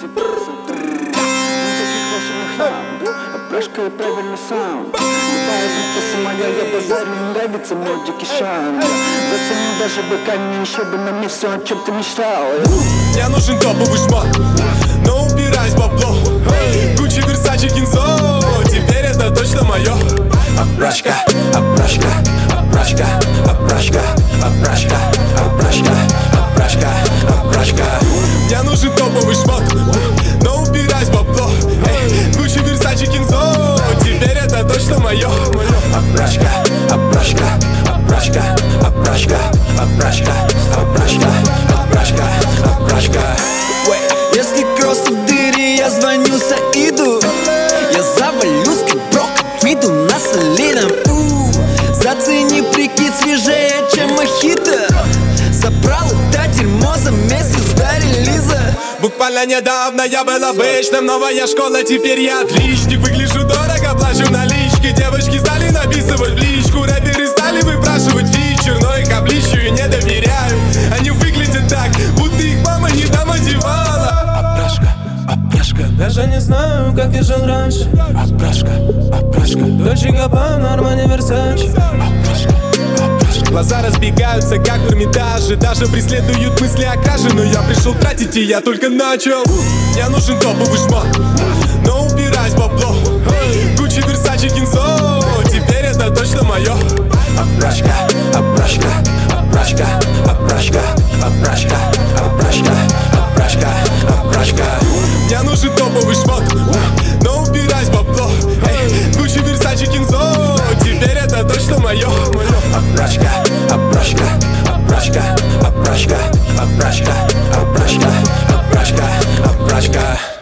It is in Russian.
Опрашка и правильный саунд. Любая принцесса моя, я базарю, нравится мой дикий шанс. Зацени даже быками, еще бы на мне все, о чем ты мечтал. Мне нужен топовый шмат, но упираюсь в бабло. Гуччи, Версачи, Кинзо, теперь это точно мое. Опрашка, опрашка, опрашка, опрашка, опрашка, опрашка, опрашка, опрашка. Мне нужен топовый шмат, но упираюсь в бабло. Гуччи, Версачи, Кинзо, теперь это точно мое. Опрашка, опрашка, опрашка, опрашка, опрашка, опрашка, опрашка, опрашка. Если кросс в дыре, я звоню Саиду. Я завалюсь, как брок, виду на солидном. Зацени прикид свежее, чем мохито. Собрал это дерьмо за месяц до релиза. Буквально недавно я был обычным, новая школа, теперь я отличник. Выгляжу дорого, плачу налички. Девочки стали написывать в личку. Рэперы стали выпрашивать фичер, но их обличию не доверяю. Они выглядят так, будто их мама не там одевала. Опрашка, опрашка, даже не знаю, как я жил раньше. Опрашка, опрашка, Дольче Габбана, Армани, Версачи. Опрашка, опрашка. Глаза разбегаются, как в Эрмитаже. Даже преследуют мысли о краже. Но я пришел тратить, и я только начал. Мне нужен топовый шмат, но упираюсь в бабло. Гуччи, Версачи, Кинзо, теперь это точно мое. Опрашка, опрашка, опрашка, опрашка, опрашка, опрашка, опрашка, опрашка. Мне нужен топовый шмат, но упираюсь в бабло. Гуччи, Версачи, Кинзо, теперь это точно мое. Опрашка, опрашка, опрашка, опрашка, опрашка, опрашка, опрашка, опрашка.